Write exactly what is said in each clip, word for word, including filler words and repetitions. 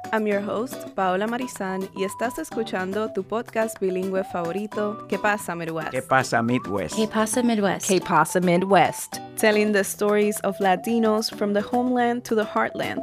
I'm your host, Paola Marizan, y estás escuchando tu podcast bilingüe favorito, ¿Qué pasa Midwest? ¿Qué pasa Midwest? ¿Qué pasa Midwest? ¿Qué pasa Midwest? Telling the stories of Latinos from the homeland to the heartland.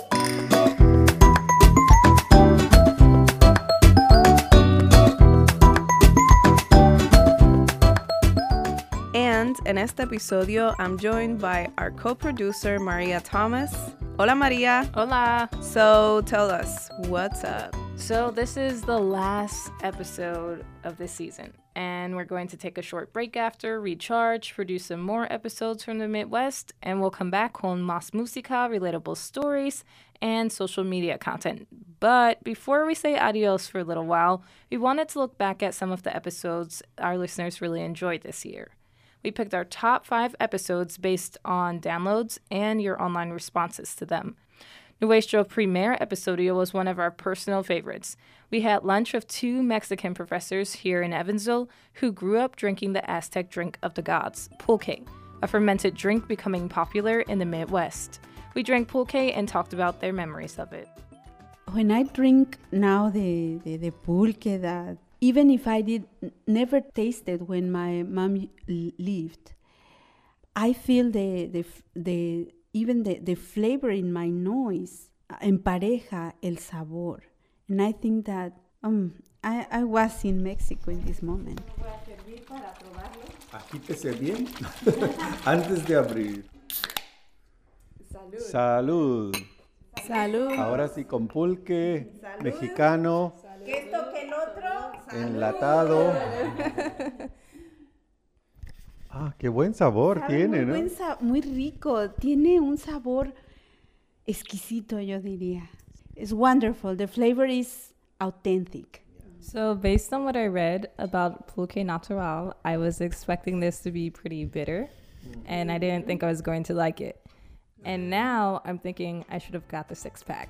And en este episodio, I'm joined by our co-producer, Maria Thomas. Hola, Maria. Hola. So, tell us, what's up? So, this is the last episode of this season, and we're going to take a short break after, recharge, produce some more episodes from the Midwest, and we'll come back con más música, relatable stories, and social media content. But before we say adios for a little while, we wanted to look back at some of the episodes our listeners really enjoyed this year. We picked our top five episodes based on downloads and your online responses to them. Nuestro primer episodio was one of our personal favorites. We had lunch with two Mexican professors here in Evansville who grew up drinking the Aztec drink of the gods, pulque, a fermented drink becoming popular in the Midwest. We drank pulque and talked about their memories of it. When I drink now the, the, the pulque that even if I did never tasted when my mom lived, I feel the the the even the, the flavor in my nose empareja el sabor, and I think that um I, I was in Mexico in this moment. Agítese bien antes de abrir. Salud. Salud. Salud. Ahora sí con pulque Salud. Mexicano. Que esto que el otro. Enlatado. Ah, qué buen sabor Sabe tiene, muy ¿no? Buen sa- muy rico. Tiene un sabor exquisito, yo diría. It's wonderful. The flavor is authentic. So based on what I read about pulque natural, I was expecting this to be pretty bitter, and I didn't think I was going to like it. And now I'm thinking I should have got the six pack.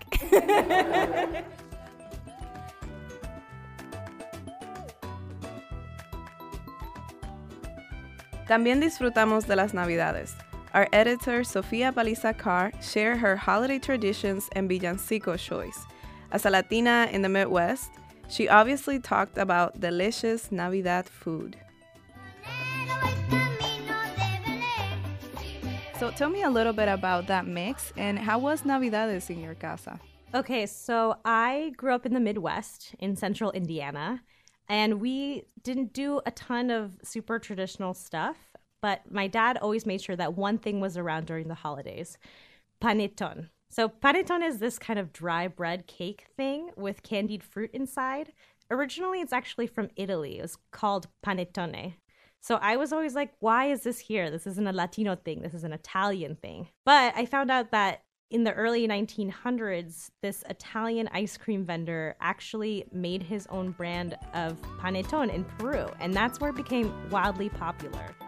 También disfrutamos de las Navidades. Our editor, Sofía Paliza Carr, shared her holiday traditions and villancico choice. As a Latina in the Midwest, she obviously talked about delicious Navidad food. So tell me a little bit about that mix and how was Navidades in your casa? Okay, so I grew up in the Midwest in central Indiana, and we didn't do a ton of super traditional stuff, but my dad always made sure that one thing was around during the holidays, panettone. So panettone is this kind of dry bread cake thing with candied fruit inside. Originally, it's actually from Italy. It was called panettone. So I was always like, why is this here? This isn't a Latino thing. This is an Italian thing. But I found out that in the early nineteen hundreds, this Italian ice cream vendor actually made his own brand of panettone in Peru, and that's where it became wildly popular.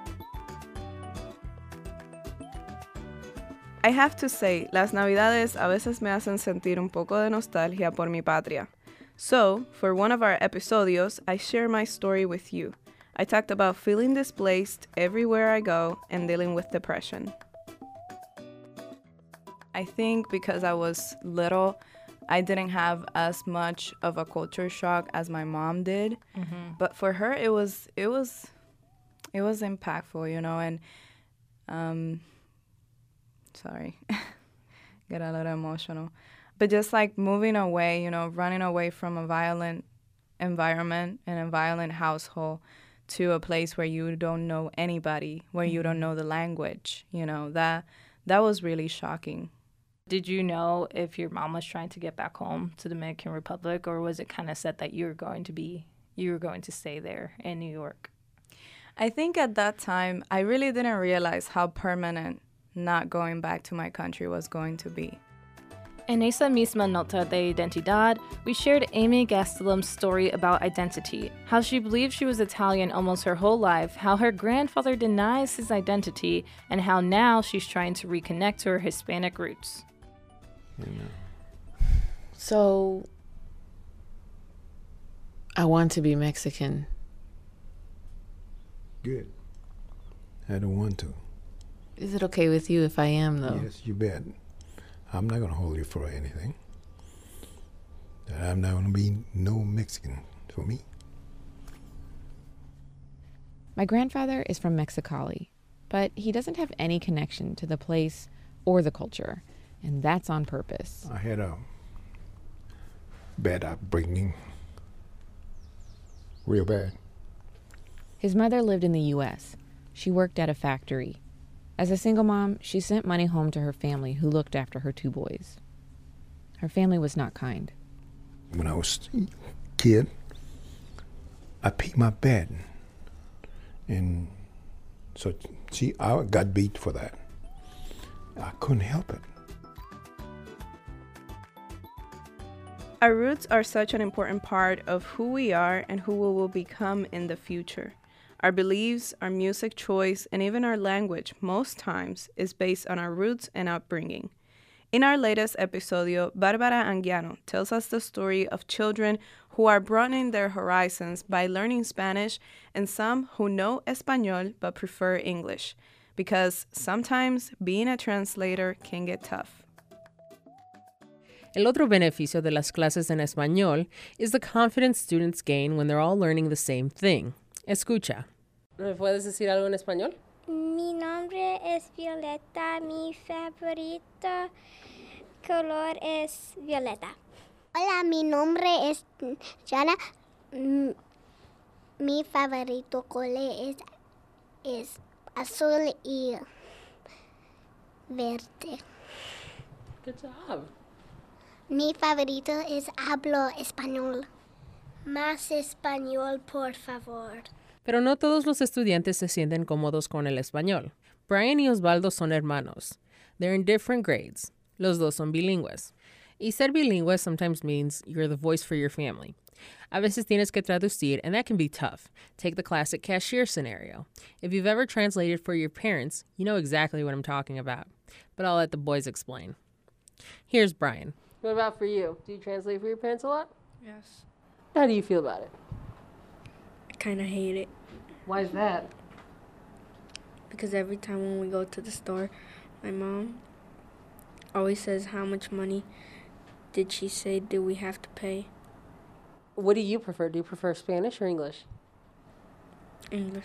I have to say, las Navidades a veces me hacen sentir un poco de nostalgia por mi patria. So, for one of our episodios, I share my story with you. I talked about feeling displaced everywhere I go and dealing with depression. I think because I was little, I didn't have as much of a culture shock as my mom did. Mm-hmm. But for her, it was it was it was impactful, you know. And um, sorry, get a little emotional. But just like moving away, you know, running away from a violent environment and a violent household to a place where you don't know anybody, where you don't know the language, you know, that that was really shocking. Did you know if your mom was trying to get back home to the Dominican Republic, or was it kind of set that you were going to be, you were going to stay there in New York? I think at that time, I really didn't realize how permanent not going back to my country was going to be. En esa misma nota de identidad, we shared Amy Gastelum's story about identity, how she believed she was Italian almost her whole life, how her grandfather denies his identity, and how now she's trying to reconnect to her Hispanic roots. You know. So, I want to be Mexican. Good. I don't want to. Is it okay with you if I am, though? Yes, you bet. I'm not going to hold you for anything. I'm not gonna be no Mexican for me. My grandfather is from Mexicali, but he doesn't have any connection to the place or the culture, and that's on purpose. I had a bad upbringing, real bad. His mother lived in the U S. She worked at a factory. As a single mom, she sent money home to her family who looked after her two boys. Her family was not kind. When I was a kid, I peed my bed. And so, see, I got beat for that. I couldn't help it. Our roots are such an important part of who we are and who we will become in the future. Our beliefs, our music choice, and even our language, most times, is based on our roots and upbringing. In our latest episodio, Bárbara Anguiano tells us the story of children who are broadening their horizons by learning Spanish and some who know Español but prefer English, because sometimes being a translator can get tough. El otro beneficio de las clases en español is the confidence students gain when they're all learning the same thing. Escucha. ¿Me puedes decir algo en español? Mi nombre es Violeta. Mi favorito color es violeta. Hola, mi nombre es Jana. Mi favorito color es, es azul y verde. Good job. Mi favorito es hablo español. Más español, por favor. Pero no todos los estudiantes se sienten cómodos con el español. Brian y Osvaldo son hermanos. They're in different grades. Los dos son bilingües. Y ser bilingüe sometimes means you're the voice for your family. A veces tienes que traducir, and that can be tough. Take the classic cashier scenario. If you've ever translated for your parents, you know exactly what I'm talking about. But I'll let the boys explain. Here's Brian. What about for you? Do you translate for your parents a lot? Yes. How do you feel about it? I kind of hate it. Why is that? Because every time when we go to the store, my mom always says, how much money did she say do we have to pay? What do you prefer? Do you prefer Spanish or English? English.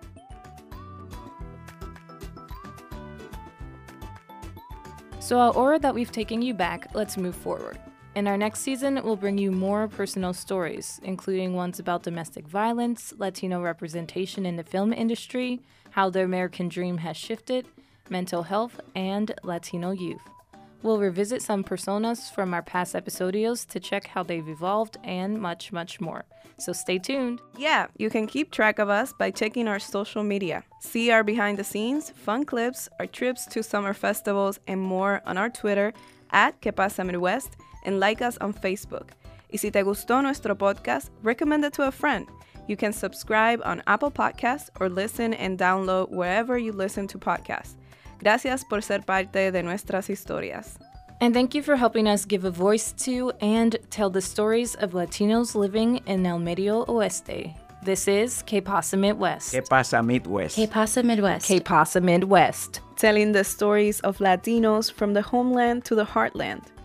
So ahora that we've taken you back, let's move forward. In our next season, we'll bring you more personal stories, including ones about domestic violence, Latino representation in the film industry, how the American dream has shifted, mental health, and Latino youth. We'll revisit some personas from our past episodios to check how they've evolved and much, much more. So stay tuned. Yeah, you can keep track of us by checking our social media. See our behind the scenes, fun clips, our trips to summer festivals, and more on our Twitter at Que Pasa Midwest, and like us on Facebook. Y si te gustó nuestro podcast, recommend it to a friend. You can subscribe on Apple Podcasts or listen and download wherever you listen to podcasts. Gracias por ser parte de nuestras historias. And thank you for helping us give a voice to and tell the stories of Latinos living in El Medio Oeste. This is Que Pasa Midwest. Que Pasa Midwest. Que Pasa Midwest. Que Pasa Midwest. Telling the stories of Latinos from the homeland to the heartland.